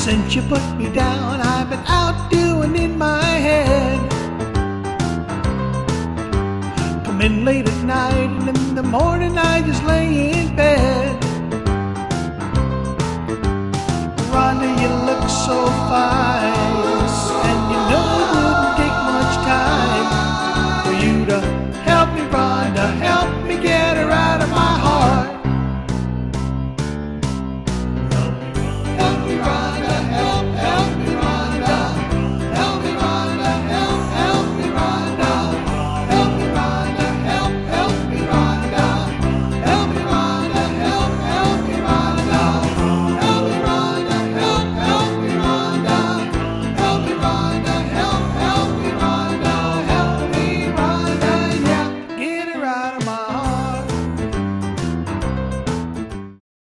Since you put me down, I've been out doing in my head. Come in late at night, and in the morning I just lay in bed. Rhonda, you look so fine.